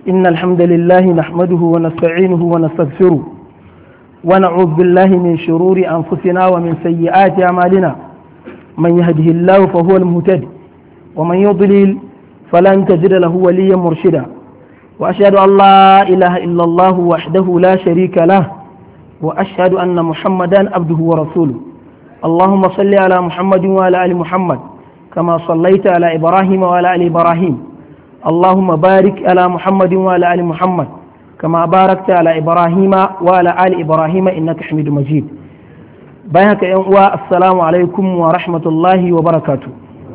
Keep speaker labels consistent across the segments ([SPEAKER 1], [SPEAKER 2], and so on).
[SPEAKER 1] إن الحمد لله نحمده ونستعينه ونستغفره ونعوذ بالله من شرور أنفسنا ومن سيئات أعمالنا من يهده الله فهو المهتد ومن يضلل فلن تجد له وليا مرشدا وأشهد أن لا إله إلا الله وحده لا شريك له وأشهد أن محمدا عبده ورسوله اللهم صل على محمد وعلى آل محمد كما صليت على إبراهيم وعلى آل إبراهيم اللهم بارك على محمد وعلى آل محمد كما باركت على إبراهيم وعلى آل إبراهيم إنك حميد مجيد بينك يا السلام عليكم ورحمة الله وبركاته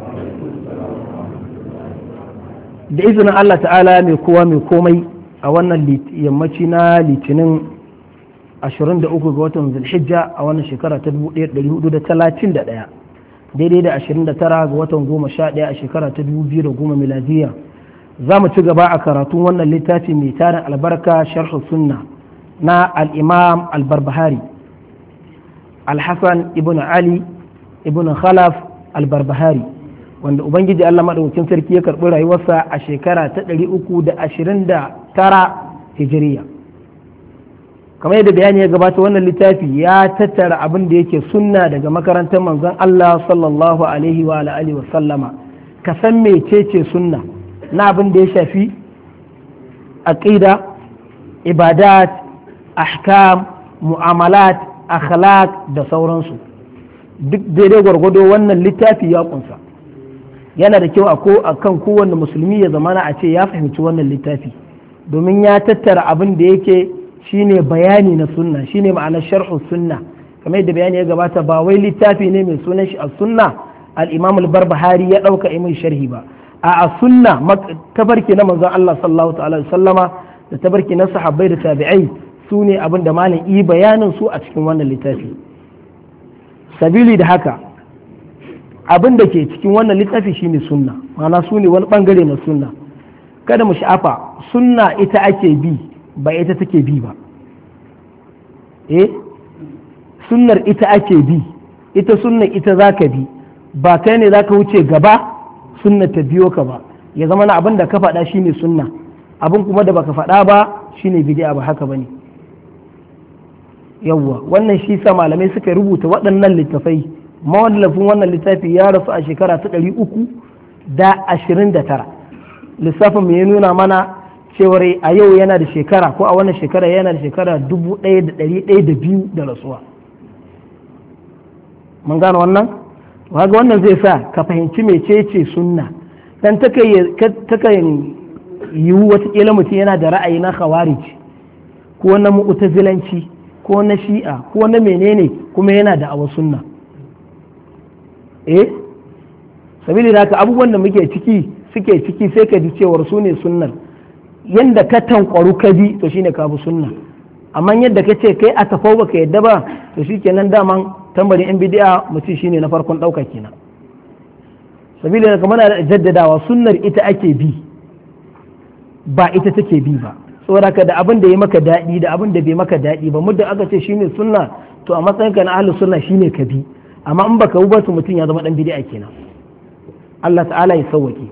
[SPEAKER 1] بإذن الله تعالى mai kowa mai komai a wannan yammaci na litinin 23 ga watan zulhijja a wannan shekara ta 1431 daidai da 29 ga watan 11 a shekara ta 2010 miladiya za mu ci gaba a karatun wannan littafi mai tarin albarka sharh sunna na al-imam al-barbahari al-hasan ibn ali ibn khalaf al-barbahari wanda ubangiji Allah madaukakin sarki ya karbi rayuwarsa a shekara ta 329 hijiriya kamar yadda bayani ya gabata wannan littafi ya tattara abin da yake sunna daga makarantar manzon Allah sallallahu alaihi wa alihi wa sallama ka san mecece sunna na abin da ya shafi aqida ibadat ahkam mu'amalat akhlaq da sauransu duk daidai gwargwado wannan littafi ya kunsa yana da kyau a kan kowanne musulmi ya zamana a ce ya fahimci wannan littafi domin ya tattara abin da yake shine bayani na sunna shine ma'anar sharhu sunna kamar yadda bayani ya gabata ba wai littafi ne mai sunan shi as-sunna al-imam al-barbahari ya dauka mai sharhi ba a sunna tabarki na manzon Allah sallallahu ta'ala alaihi sallama da tabarki na sahabbai da tabi'ai su ne abin da malam yi bayanin su a cikin wannan littafi sabili da haka abin da ke cikin wannan littafi shine sunna ma'ana su ne wani bangare na sunna kada mu sha'afa sunna ita ake bi ba ita take bi ba sunnar ita ake bi ita sunna ita zaka bi ba kai ne zaka wuce gaba sunna ta biyo ka ba ya zama na abin da ka faɗa shine sunna abin kuma da baka faɗa ba shine bid'a ba haka bane yawwa wannan shi sa malamai suka rubuta waɗannan littafai mawallafin wannan littafi ya rasu a shekara ta 329 lissafin mai nuna mana cewar a yau yana da shekara ko a wannan shekara yana da shekara 1102 da rasuwa mun gano wannan waga wannan zai sa ka fahimci mecece sunna dan takan yiwu watakila mutum yana da ra'ayi na khawarij ko na mu'tazilanci ko na shi'a ko na menene kuma yana da awa sunna sabili da haka abubuwan da muke ciki suke ciki sai ka ji cewar su ne sunnar yanda ka tankwaru ka bi to shine ka bi sunna amma yadda ka ce kai a tafau baka yadda ba to shikenan daman tambarin yan bid'a mutum shine na farkon dauka kenan sabili da kamar da jaddadawa sunnar ita ake bi ba ita take bi ba saboda ka da abin da ya maka daɗi da abin da bai maka daɗi ba muddin aka ce shine sunna to a matsayin ka na ahlus sunna shine ka bi amma in baka ba to mutum ya zama dan bid'a kenan Allah ta'ala ya sauwake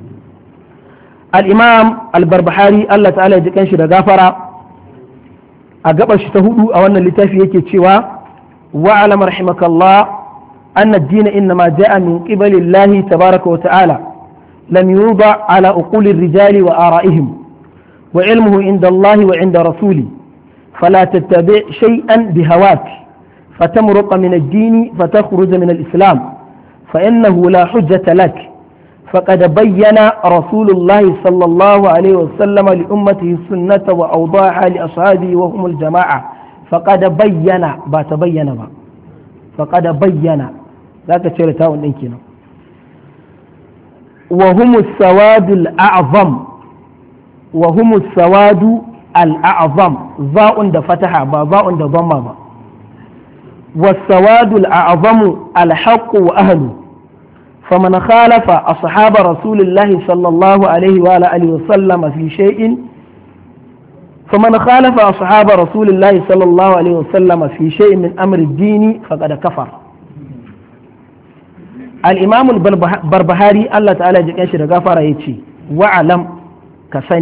[SPEAKER 1] al-imam al-barbahari Allah ta'ala ya ji kanshi da gafara a gabar shi ta hudu a wannan littafi yake cewa wa alam rahimakallah anna ad-din inma ja'a min qibali Allah tabaaraka wa ta'ala lam yuda ala uquli ar-rijali wa ara'ihim wa ilmuhu inda Allah wa inda rasuli fala tattabi' shay'an bihawak فتمرق من الدين فتخرج من الإسلام فإنه لا حجة لك فقد بين رسول الله صلى الله عليه وسلم لأمته السنة وأوضاعها لأصحابه وهم الجماعة فقد بين باتبين فقد بين ذاك تشيرتاو إنكنا وهم السواد الأعظم وهم السواد الأعظم ضاء دفتها ضاء ضمّا والسواد الأعظم الحق وأهله فمن خالف أصحاب رسول الله صلى الله عليه وآله وسلم في شيء فمن خالف أصحاب رسول الله صلى الله عليه وسلم في شيء من أمر الدين فقد كفر الإمام البربهاري الله تعالى جل غفر يتي وعلم كسني